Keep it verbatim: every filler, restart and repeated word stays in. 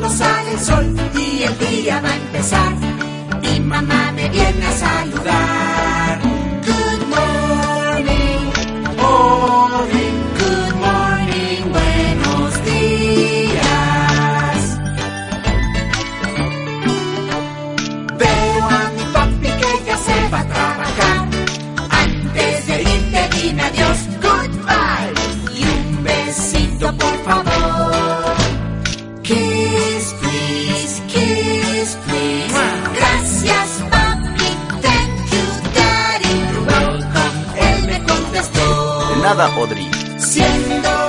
cuando sale el sol y el día va a empezar. Mi mamá me viene a saludar. Good morning, morning, good morning, buenos días. Veo a mi papi que ya se va a trabajar. Antes de irte dime adiós, goodbye, y un besito por favor. Kiss, please, kiss, please. Gracias, papi, thank you, daddy, you're welcome. Él me contestó. De nada, Audrey. Siendo